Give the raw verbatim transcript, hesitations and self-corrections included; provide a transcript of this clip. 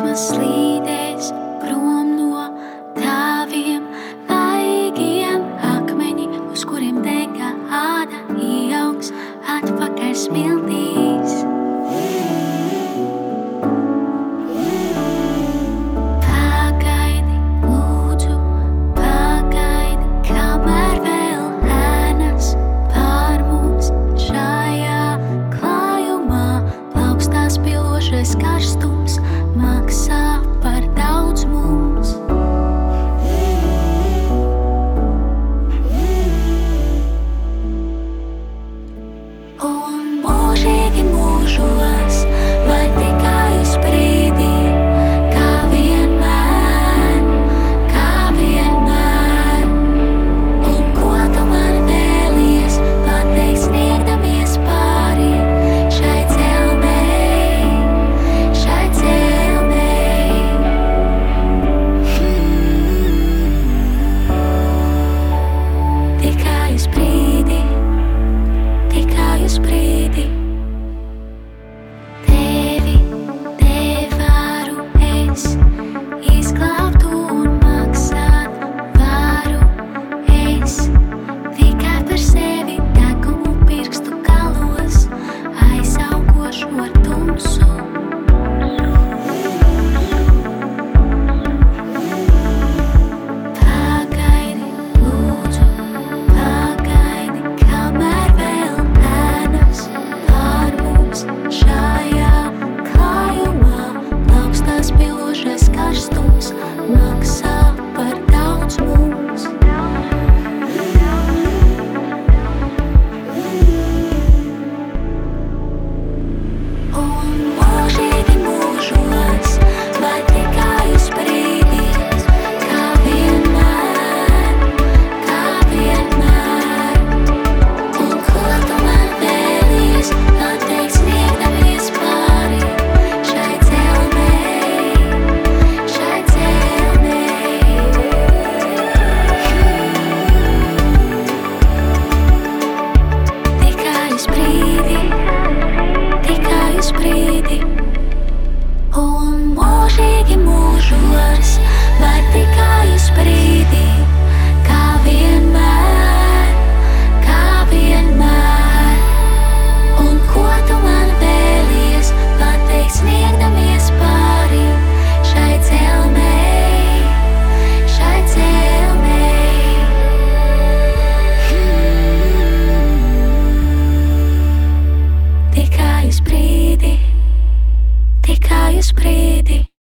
gaismas slīdēs prom no taviem vaigiem. Akmeņi, uz kuriem dega āda, ieaugs atpakaļ smiltīs. Pagaidi, lūdzu, pagaidi, kamēr vēl ēnas pār mums šajā klājumā. Plaukstās pilošais karstums maksā par daudz mums. Un mūžīgi mūžos, vai tikai uz brīdi, kā vienmēr, kā vienmēr. Un ko tu man vēlies pateikt, sniegdamies pāri šai celmei, šai celmei. Tikai uz brīdi, tikai uz brīdi. Tevi, tevi varu es izglābt un maksāt varu es. Tikai par sevi degumu pirkstu galos, aizaugošu ar tumsu. Pagaidi, lūdzu, pagaidi, kamēr vēl ēnas pār mums šajā klājumā. Plaukstās pilošais karstums maksā par daudz mums. Un mūžīgi mūžos, vai tikai uz brīdi, kā vienmēr, kā vienmēr. Un ko tu man vēlies pateikt, sniegdamies pāri šai celmei, šai celmei. Tikai uz brīdi, tikai uz brīdi. Un mūžīgi mūžos, vai tikai uz brīdi, kā vienmēr, kā vienmēr. Un ko tu man vēlies pateikt, sniegdamies pāri šai celmei, šai celmei. Tikai uz brīdi, tikai uz brīdi.